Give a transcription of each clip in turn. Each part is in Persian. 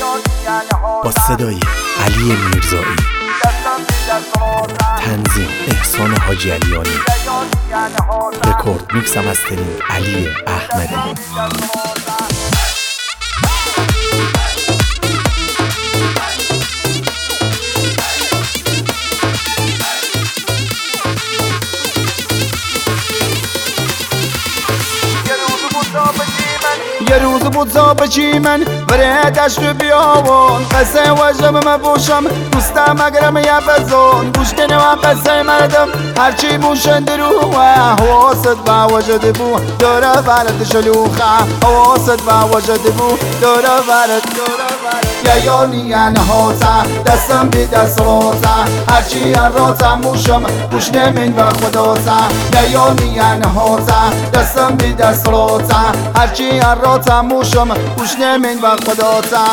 با صدای علی میرزایی، تنظیم احسان حاجی علیانی، رکورد میکس هم از علی احمدی. یه روز بود زاب چیمن بره دشت بیابون، قصه وجب مبوشم دوستم اگرم یه بزن گوش کنه و قصه مردم هرچی بوشن دروه حواست با وجد بو دوره برد شلوخه، حواست با وجد بو دوره برد یا یانی انهاتا دستم بی دست روتا هرچی راتا موشم گوش نمین به خداتا یا یانی انهاتا دستم بی دست روتا هرچی راتا موشم گوش نمین به خداتا.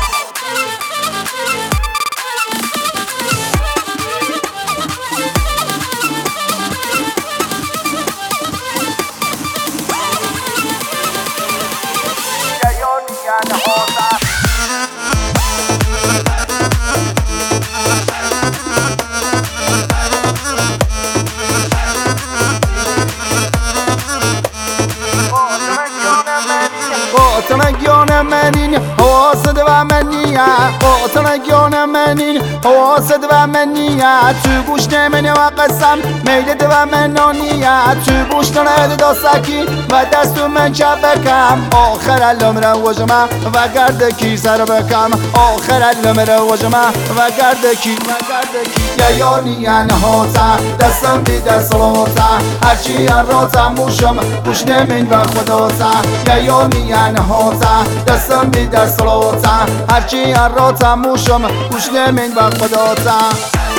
قاطنگیان منین حواست و منیه، قاطنگیان منین حواست و منیه، تو گوش نمینه و قسم میلت و منانیه، تو گوش نمینه داستکی و دستو من چپ بکم، آخر الامر وجمه و گردکی سر بکم، آخر الامر وجمه و گردکی یا یانی انهاتا دستم بی دست روتا هرچی راتا موشم گوش نمین و خداتا یا یانی انهاتا دستم بی دست روتا هرچی راتا موشم گوش نمین و خداتا.